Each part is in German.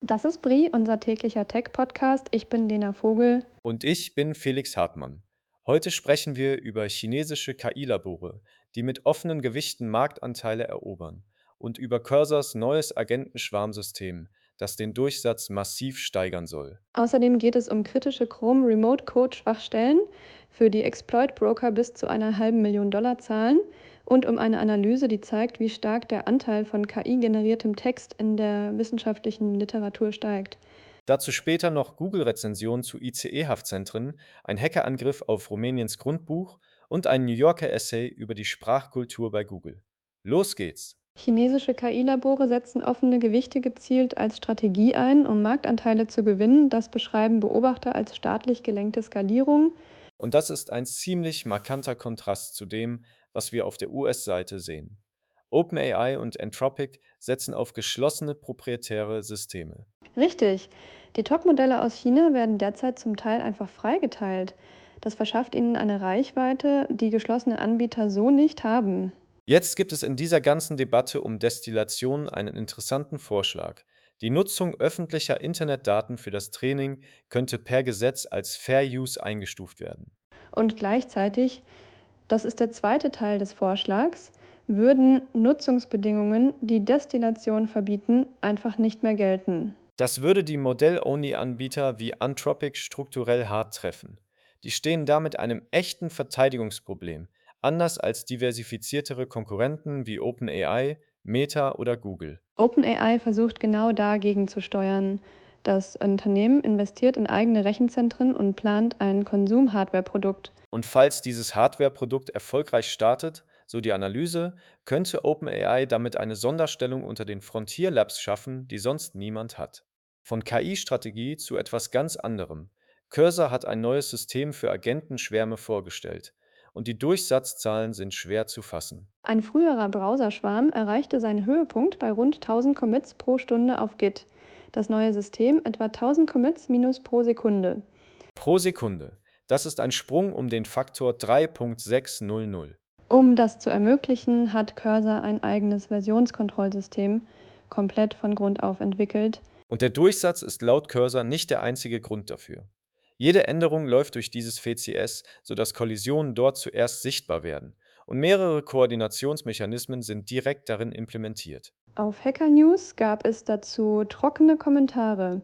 Das ist Brie, unser täglicher Tech-Podcast. Ich bin Lena Vogel. Und ich bin Felix Hartmann. Heute sprechen wir über chinesische KI-Labore, die mit offenen Gewichten Marktanteile erobern, und über Cursors neues Agentenschwarmsystem, das den Durchsatz massiv steigern soll. Außerdem geht es um kritische Chrome Remote Code Schwachstellen, für die Exploit Broker bis zu einer halben Million Dollar zahlen und um eine Analyse, die zeigt, wie stark der Anteil von KI-generiertem Text in der wissenschaftlichen Literatur steigt. Dazu später noch Google-Rezensionen zu ICE-Haftzentren, ein Hackerangriff auf Rumäniens Grundbuch und ein New Yorker Essay über die Sprachkultur bei Google. Los geht's! Chinesische KI-Labore setzen offene Gewichte gezielt als Strategie ein, um Marktanteile zu gewinnen. Das beschreiben Beobachter als staatlich gelenkte Skalierung. Und das ist ein ziemlich markanter Kontrast zu dem, was wir auf der US-Seite sehen. OpenAI und Anthropic setzen auf geschlossene proprietäre Systeme. Richtig. Die Top-Modelle aus China werden derzeit zum Teil einfach freigeteilt. Das verschafft ihnen eine Reichweite, die geschlossene Anbieter so nicht haben. Jetzt gibt es in dieser ganzen Debatte um Destillation einen interessanten Vorschlag. Die Nutzung öffentlicher Internetdaten für das Training könnte per Gesetz als Fair Use eingestuft werden. Und gleichzeitig, das ist der zweite Teil des Vorschlags, würden Nutzungsbedingungen, die Destillation verbieten, einfach nicht mehr gelten. Das würde die Modell-Only-Anbieter wie Anthropic strukturell hart treffen. Die stehen damit einem echten Verteidigungsproblem, anders als diversifiziertere Konkurrenten wie OpenAI, Meta oder Google. OpenAI versucht genau dagegen zu steuern. Das Unternehmen investiert in eigene Rechenzentren und plant ein Konsum-Hardware-Produkt. Und falls dieses Hardware-Produkt erfolgreich startet, so die Analyse, könnte OpenAI damit eine Sonderstellung unter den Frontier Labs schaffen, die sonst niemand hat. Von KI-Strategie zu etwas ganz anderem. Cursor hat ein neues System für Agentenschwärme vorgestellt. Und die Durchsatzzahlen sind schwer zu fassen. Ein früherer Browserschwarm erreichte seinen Höhepunkt bei rund 1000 Commits pro Stunde auf Git. Das neue System etwa 1000 Commits minus pro Sekunde. Pro Sekunde. Das ist ein Sprung um den Faktor 3,600. Um das zu ermöglichen, hat Cursor ein eigenes Versionskontrollsystem komplett von Grund auf entwickelt. Und der Durchsatz ist laut Cursor nicht der einzige Grund dafür. Jede Änderung läuft durch dieses VCS, sodass Kollisionen dort zuerst sichtbar werden. Und mehrere Koordinationsmechanismen sind direkt darin implementiert. Auf Hacker News gab es dazu trockene Kommentare.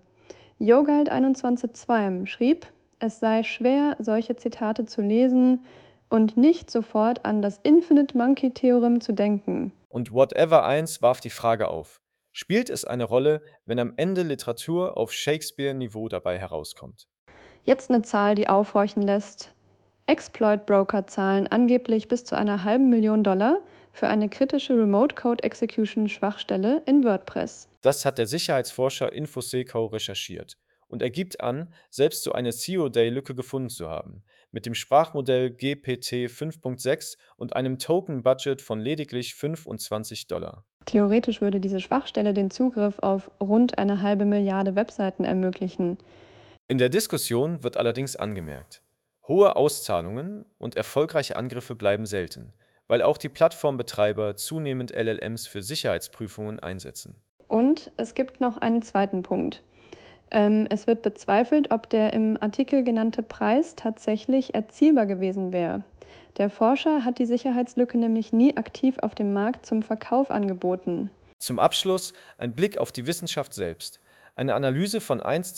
Yogalt21 schrieb, es sei schwer, solche Zitate zu lesen und nicht sofort an das Infinite Monkey Theorem zu denken. Und Whatever 1 warf die Frage auf: Spielt es eine Rolle, wenn am Ende Literatur auf Shakespeare-Niveau dabei herauskommt? Jetzt eine Zahl, die aufhorchen lässt. Exploit-Broker zahlen angeblich bis zu einer halben Million Dollar für eine kritische Remote-Code-Execution-Schwachstelle in WordPress. Das hat der Sicherheitsforscher Infosecco recherchiert und er gibt an, selbst so eine Zero-Day-Lücke gefunden zu haben, mit dem Sprachmodell GPT 5.6 und einem Token-Budget von lediglich 25 $. Theoretisch würde diese Schwachstelle den Zugriff auf rund eine halbe Milliarde Webseiten ermöglichen. In der Diskussion wird allerdings angemerkt: Hohe Auszahlungen und erfolgreiche Angriffe bleiben selten, weil auch die Plattformbetreiber zunehmend LLMs für Sicherheitsprüfungen einsetzen. Und es gibt noch einen zweiten Punkt. Es wird bezweifelt, ob der im Artikel genannte Preis tatsächlich erzielbar gewesen wäre. Der Forscher hat die Sicherheitslücke nämlich nie aktiv auf dem Markt zum Verkauf angeboten. Zum Abschluss ein Blick auf die Wissenschaft selbst. Eine Analyse von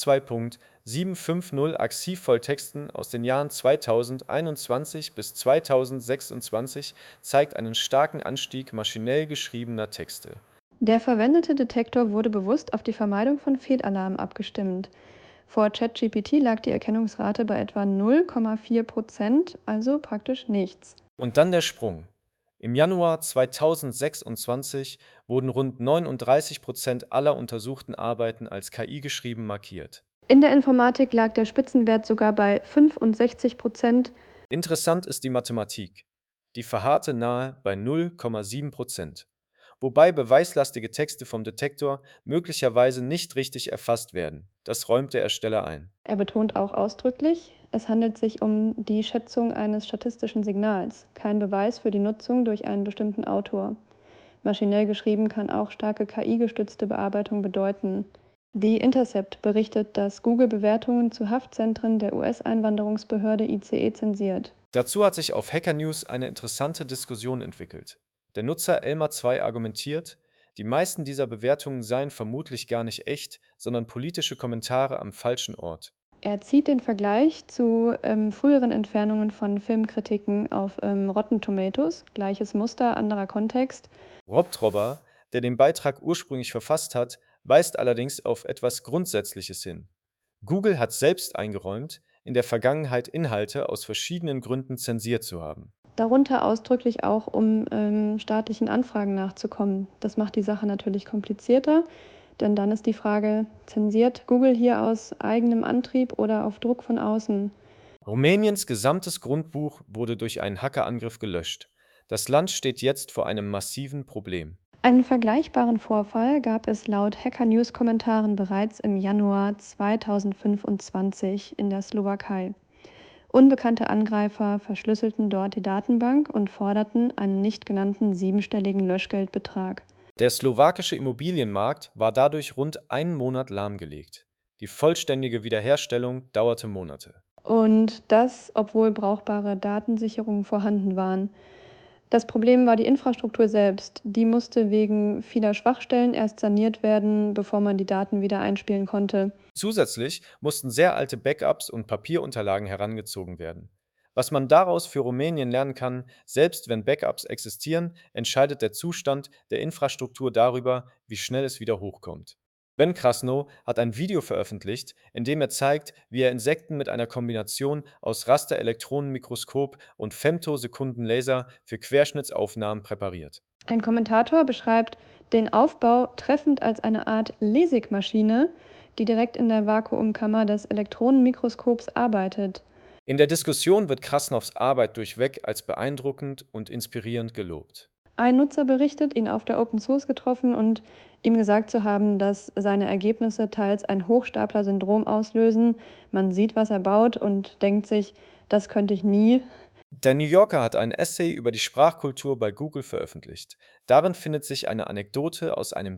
1.2.750 Archivvolltexten aus den Jahren 2021 bis 2026 zeigt einen starken Anstieg maschinell geschriebener Texte. Der verwendete Detektor wurde bewusst auf die Vermeidung von Fehlalarmen abgestimmt. Vor ChatGPT lag die Erkennungsrate bei etwa 0,4%, also praktisch nichts. Und dann der Sprung. Im Januar 2026 wurden rund 39% aller untersuchten Arbeiten als KI geschrieben markiert. In der Informatik lag der Spitzenwert sogar bei 65%. Interessant ist die Mathematik. Die verharrte nahe bei 0,7%, wobei beweislastige Texte vom Detektor möglicherweise nicht richtig erfasst werden. Das räumt der Ersteller ein. Er betont auch ausdrücklich, es handelt sich um die Schätzung eines statistischen Signals, kein Beweis für die Nutzung durch einen bestimmten Autor. Maschinell geschrieben kann auch starke KI-gestützte Bearbeitung bedeuten. Die Intercept berichtet, dass Google Bewertungen zu Haftzentren der US-Einwanderungsbehörde ICE zensiert. Dazu hat sich auf Hacker News eine interessante Diskussion entwickelt. Der Nutzer Elmar2 argumentiert, die meisten dieser Bewertungen seien vermutlich gar nicht echt, sondern politische Kommentare am falschen Ort. Er zieht den Vergleich zu früheren Entfernungen von Filmkritiken auf Rotten Tomatoes, gleiches Muster, anderer Kontext. Rob Trobber, der den Beitrag ursprünglich verfasst hat, weist allerdings auf etwas Grundsätzliches hin. Google hat selbst eingeräumt, in der Vergangenheit Inhalte aus verschiedenen Gründen zensiert zu haben. Darunter ausdrücklich auch, um staatlichen Anfragen nachzukommen. Das macht die Sache natürlich komplizierter, denn dann ist die Frage, zensiert Google hier aus eigenem Antrieb oder auf Druck von außen? Rumäniens gesamtes Grundbuch wurde durch einen Hackerangriff gelöscht. Das Land steht jetzt vor einem massiven Problem. Einen vergleichbaren Vorfall gab es laut Hacker News Kommentaren bereits im Januar 2025 in der Slowakei. Unbekannte Angreifer verschlüsselten dort die Datenbank und forderten einen nicht genannten siebenstelligen Löschgeldbetrag. Der slowakische Immobilienmarkt war dadurch rund einen Monat lahmgelegt. Die vollständige Wiederherstellung dauerte Monate. Und das, obwohl brauchbare Datensicherungen vorhanden waren. Das Problem war die Infrastruktur selbst. Die musste wegen vieler Schwachstellen erst saniert werden, bevor man die Daten wieder einspielen konnte. Zusätzlich mussten sehr alte Backups und Papierunterlagen herangezogen werden. Was man daraus für Rumänien lernen kann: Selbst wenn Backups existieren, entscheidet der Zustand der Infrastruktur darüber, wie schnell es wieder hochkommt. Ben Krasno hat ein Video veröffentlicht, in dem er zeigt, wie er Insekten mit einer Kombination aus Rasterelektronenmikroskop und Femtosekundenlaser für Querschnittsaufnahmen präpariert. Ein Kommentator beschreibt den Aufbau treffend als eine Art LASIK-Maschine, die direkt in der Vakuumkammer des Elektronenmikroskops arbeitet. In der Diskussion wird Krasnows Arbeit durchweg als beeindruckend und inspirierend gelobt. Ein Nutzer berichtet, ihn auf der Open Source getroffen und ihm gesagt zu haben, dass seine Ergebnisse teils ein Hochstapler-Syndrom auslösen. Man sieht, was er baut und denkt sich, das könnte ich nie. Der New Yorker hat ein Essay über die Sprachkultur bei Google veröffentlicht. Darin findet sich eine Anekdote aus einem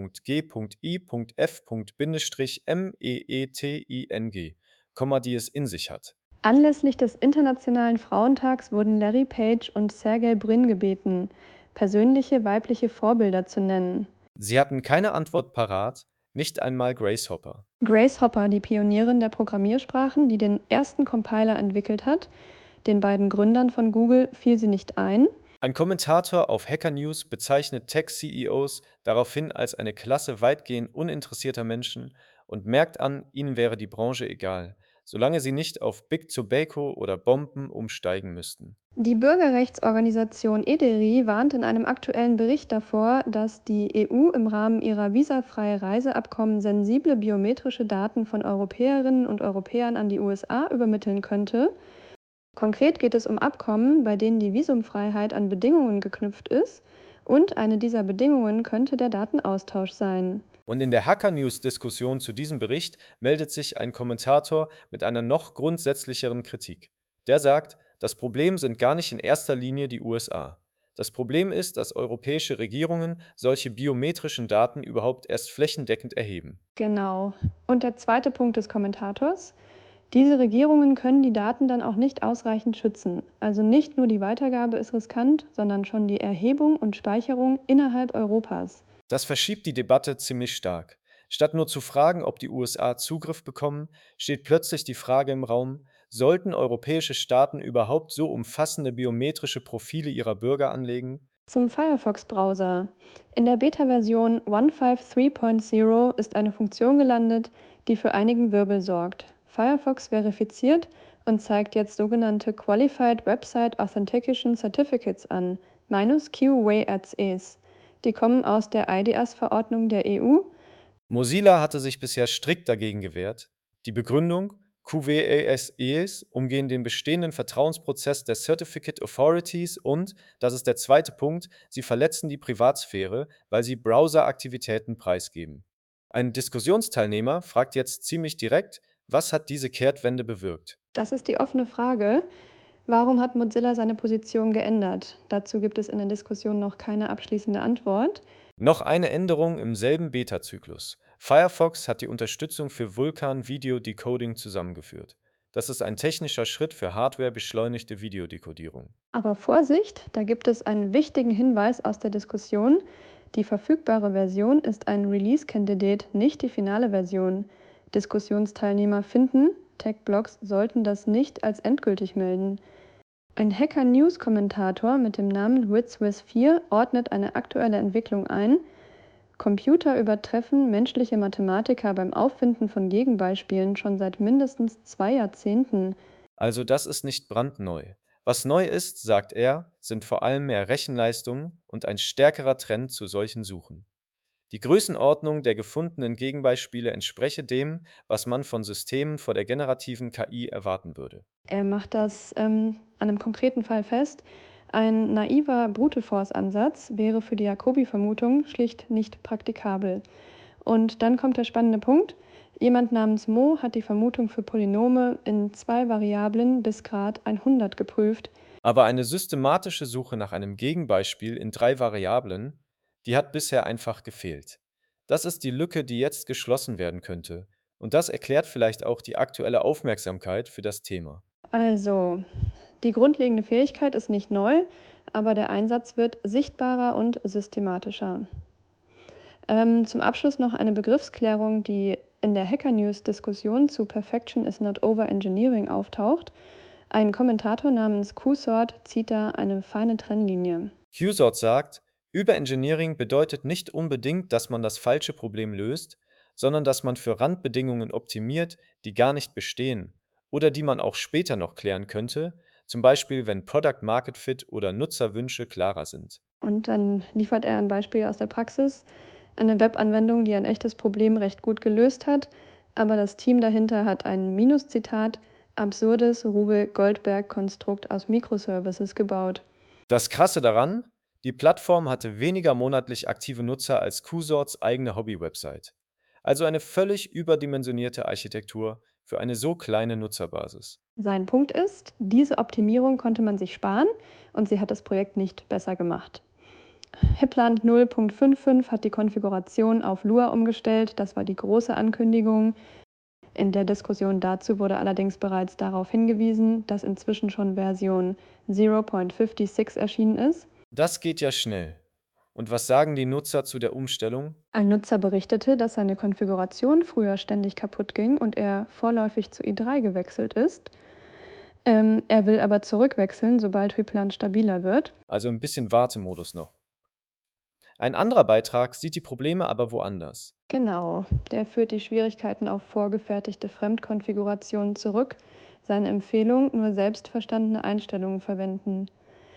T.G.I.F.F.-Meeting, die es in sich hat. Anlässlich des Internationalen Frauentags wurden Larry Page und Sergey Brin gebeten, persönliche weibliche Vorbilder zu nennen. Sie hatten keine Antwort parat, nicht einmal Grace Hopper. Grace Hopper, die Pionierin der Programmiersprachen, die den ersten Compiler entwickelt hat, den beiden Gründern von Google fiel sie nicht ein. Ein Kommentator auf Hacker News bezeichnet Tech-CEOs daraufhin als eine Klasse weitgehend uninteressierter Menschen und merkt an, ihnen wäre die Branche egal, solange sie nicht auf Big Tobacco oder Bomben umsteigen müssten. Die Bürgerrechtsorganisation EDERI warnt in einem aktuellen Bericht davor, dass die EU im Rahmen ihrer visafreie Reiseabkommen sensible biometrische Daten von Europäerinnen und Europäern an die USA übermitteln könnte. Konkret geht es um Abkommen, bei denen die Visumfreiheit an Bedingungen geknüpft ist, und eine dieser Bedingungen könnte der Datenaustausch sein. Und in der Hacker News-Diskussion zu diesem Bericht meldet sich ein Kommentator mit einer noch grundsätzlicheren Kritik. Der sagt, das Problem sind gar nicht in erster Linie die USA. Das Problem ist, dass europäische Regierungen solche biometrischen Daten überhaupt erst flächendeckend erheben. Genau. Und der zweite Punkt des Kommentators: Diese Regierungen können die Daten dann auch nicht ausreichend schützen. Also nicht nur die Weitergabe ist riskant, sondern schon die Erhebung und Speicherung innerhalb Europas. Das verschiebt die Debatte ziemlich stark. Statt nur zu fragen, ob die USA Zugriff bekommen, steht plötzlich die Frage im Raum: Sollten europäische Staaten überhaupt so umfassende biometrische Profile ihrer Bürger anlegen? Zum Firefox-Browser. In der Beta-Version 153.0 ist eine Funktion gelandet, die für einigen Wirbel sorgt. Firefox verifiziert und zeigt jetzt sogenannte Qualified Website Authentication Certificates an, minus QWACs. Die kommen aus der IDAS-Verordnung der EU. Mozilla hatte sich bisher strikt dagegen gewehrt. Die Begründung: QWASEs umgehen den bestehenden Vertrauensprozess der Certificate Authorities und, das ist der zweite Punkt, sie verletzen die Privatsphäre, weil sie Browser-Aktivitäten preisgeben. Ein Diskussionsteilnehmer fragt jetzt ziemlich direkt: Was hat diese Kehrtwende bewirkt? Das ist die offene Frage. Warum hat Mozilla seine Position geändert? Dazu gibt es in der Diskussion noch keine abschließende Antwort. Noch eine Änderung im selben Beta-Zyklus. Firefox hat die Unterstützung für Vulkan Video Decoding zusammengeführt. Das ist ein technischer Schritt für hardwarebeschleunigte Videodekodierung. Aber Vorsicht, da gibt es einen wichtigen Hinweis aus der Diskussion. Die verfügbare Version ist ein Release-Candidate, nicht die finale Version. Diskussionsteilnehmer finden, Tech-Blogs sollten das nicht als endgültig melden. Ein Hacker-News-Kommentator mit dem Namen WithSwiss4 ordnet eine aktuelle Entwicklung ein. Computer übertreffen menschliche Mathematiker beim Auffinden von Gegenbeispielen schon seit mindestens 2 Jahrzehnten. Also das ist nicht brandneu. Was neu ist, sagt er, sind vor allem mehr Rechenleistungen und ein stärkerer Trend zu solchen Suchen. Die Größenordnung der gefundenen Gegenbeispiele entspreche dem, was man von Systemen vor der generativen KI erwarten würde. Er macht das an einem konkreten Fall fest. Ein naiver Brute-Force-Ansatz wäre für die Jacobi-Vermutung schlicht nicht praktikabel. Und dann kommt der spannende Punkt. Jemand namens Mo hat die Vermutung für Polynome in 2 Variablen bis Grad 100 geprüft. Aber eine systematische Suche nach einem Gegenbeispiel in 3 Variablen, die hat bisher einfach gefehlt. Das ist die Lücke, die jetzt geschlossen werden könnte. Und das erklärt vielleicht auch die aktuelle Aufmerksamkeit für das Thema. Also, die grundlegende Fähigkeit ist nicht neu, aber der Einsatz wird sichtbarer und systematischer. Zum Abschluss noch eine Begriffsklärung, die in der Hacker News-Diskussion zu Perfection is not over engineering auftaucht. Ein Kommentator namens QSort zieht da eine feine Trennlinie. QSort sagt, Überengineering bedeutet nicht unbedingt, dass man das falsche Problem löst, sondern dass man für Randbedingungen optimiert, die gar nicht bestehen oder die man auch später noch klären könnte, zum Beispiel wenn Product Market Fit oder Nutzerwünsche klarer sind. Und dann liefert er ein Beispiel aus der Praxis. Eine Webanwendung, die ein echtes Problem recht gut gelöst hat, aber das Team dahinter hat ein Minuszitat absurdes Rube-Goldberg-Konstrukt aus Microservices gebaut. Das Krasse daran, die Plattform hatte weniger monatlich aktive Nutzer als QSorts eigene Hobby-Website. Also eine völlig überdimensionierte Architektur für eine so kleine Nutzerbasis. Sein Punkt ist, diese Optimierung konnte man sich sparen und sie hat das Projekt nicht besser gemacht. Hipland 0.55 hat die Konfiguration auf Lua umgestellt, das war die große Ankündigung. In der Diskussion dazu wurde allerdings bereits darauf hingewiesen, dass inzwischen schon Version 0.56 erschienen ist. Das geht ja schnell. Und was sagen die Nutzer zu der Umstellung? Ein Nutzer berichtete, dass seine Konfiguration früher ständig kaputt ging und er vorläufig zu i3 gewechselt ist. Er will aber zurückwechseln, sobald Hyplant stabiler wird. Also ein bisschen Wartemodus noch. Ein anderer Beitrag sieht die Probleme aber woanders. Genau, der führt die Schwierigkeiten auf vorgefertigte Fremdkonfigurationen zurück. Seine Empfehlung, nur selbstverstandene Einstellungen verwenden.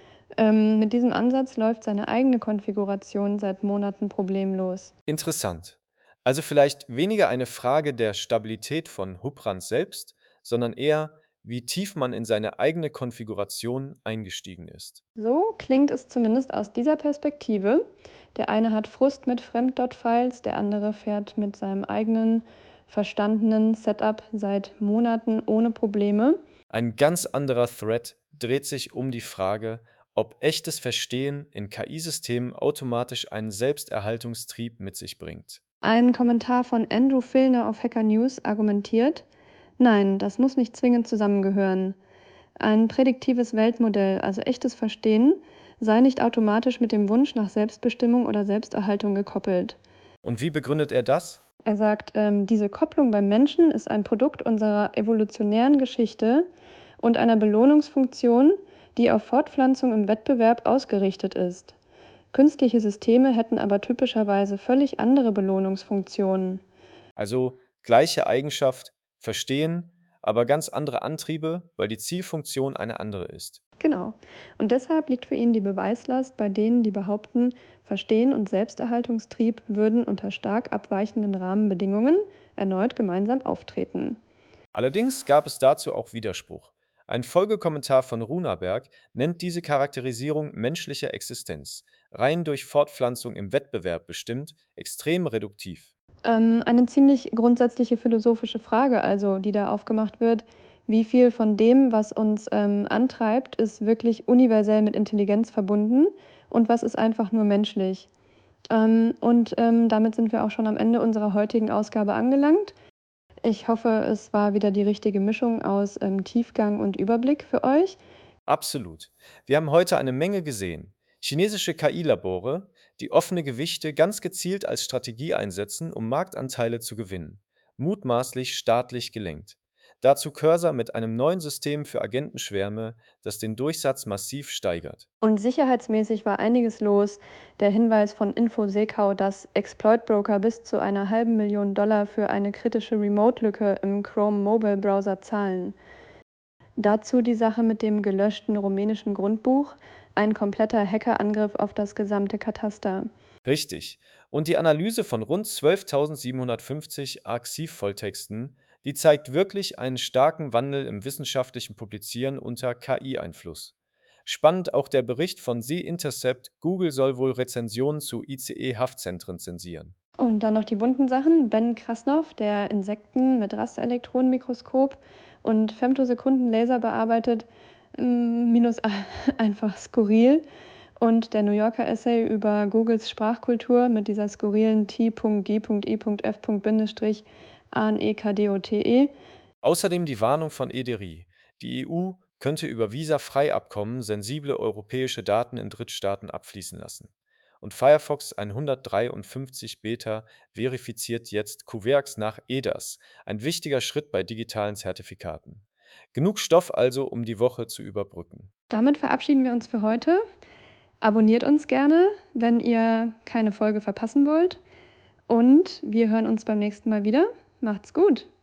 Mit diesem Ansatz läuft seine eigene Konfiguration seit Monaten problemlos. Interessant. Also vielleicht weniger eine Frage der Stabilität von Hubrand selbst, sondern eher, wie tief man in seine eigene Konfiguration eingestiegen ist. So klingt es zumindest aus dieser Perspektive. Der eine hat Frust mit Fremd.Files, der andere fährt mit seinem eigenen verstandenen Setup seit Monaten ohne Probleme. Ein ganz anderer Thread dreht sich um die Frage, ob echtes Verstehen in KI-Systemen automatisch einen Selbsterhaltungstrieb mit sich bringt. Ein Kommentar von Andrew Filner auf Hacker News argumentiert, nein, das muss nicht zwingend zusammengehören. Ein prädiktives Weltmodell, also echtes Verstehen, sei nicht automatisch mit dem Wunsch nach Selbstbestimmung oder Selbsterhaltung gekoppelt. Und wie begründet er das? Er sagt, diese Kopplung beim Menschen ist ein Produkt unserer evolutionären Geschichte und einer Belohnungsfunktion, die auf Fortpflanzung im Wettbewerb ausgerichtet ist. Künstliche Systeme hätten aber typischerweise völlig andere Belohnungsfunktionen. Also gleiche Eigenschaft, Verstehen, aber ganz andere Antriebe, weil die Zielfunktion eine andere ist. Genau. Und deshalb liegt für ihn die Beweislast bei denen, die behaupten, Verstehen und Selbsterhaltungstrieb würden unter stark abweichenden Rahmenbedingungen erneut gemeinsam auftreten. Allerdings gab es dazu auch Widerspruch. Ein Folgekommentar von Runaberg nennt diese Charakterisierung menschlicher Existenz, rein durch Fortpflanzung im Wettbewerb bestimmt, extrem reduktiv. Eine ziemlich grundsätzliche philosophische Frage, also die da aufgemacht wird, wie viel von dem, was uns antreibt, ist wirklich universell mit Intelligenz verbunden und was ist einfach nur menschlich. Damit sind wir auch schon am Ende unserer heutigen Ausgabe angelangt. Ich hoffe, es war wieder die richtige Mischung aus Tiefgang und Überblick für euch. Absolut. Wir haben heute eine Menge gesehen. Chinesische KI-Labore, die offene Gewichte ganz gezielt als Strategie einsetzen, um Marktanteile zu gewinnen. Mutmaßlich staatlich gelenkt. Dazu Cursor mit einem neuen System für Agentenschwärme, das den Durchsatz massiv steigert. Und sicherheitsmäßig war einiges los. Der Hinweis von InfoSecau, dass Exploit-Broker bis zu einer $500.000 für eine kritische Remote-Lücke im Chrome Mobile Browser zahlen. Dazu die Sache mit dem gelöschten rumänischen Grundbuch, ein kompletter Hackerangriff auf das gesamte Kataster. Richtig. Und die Analyse von rund 12.750 Arxiv-Volltexten, die zeigt wirklich einen starken Wandel im wissenschaftlichen Publizieren unter KI-Einfluss. Spannend auch der Bericht von The Intercept, Google soll wohl Rezensionen zu ICE-Haftzentren zensieren. Und dann noch die bunten Sachen. Ben Krasnov, der Insekten mit Rasterelektronenmikroskop und Femtosekundenlaser bearbeitet, minus einfach skurril. Und der New Yorker Essay über Googles Sprachkultur mit dieser skurrilen T.G.I.F.-ANEKDOTE. Außerdem die Warnung von EDRI. Die EU könnte über Visa-Freiabkommen sensible europäische Daten in Drittstaaten abfließen lassen. Und Firefox 153 Beta verifiziert jetzt Cuverx nach EDAS, ein wichtiger Schritt bei digitalen Zertifikaten. Genug Stoff also, um die Woche zu überbrücken. Damit verabschieden wir uns für heute. Abonniert uns gerne, wenn ihr keine Folge verpassen wollt. Und wir hören uns beim nächsten Mal wieder. Macht's gut!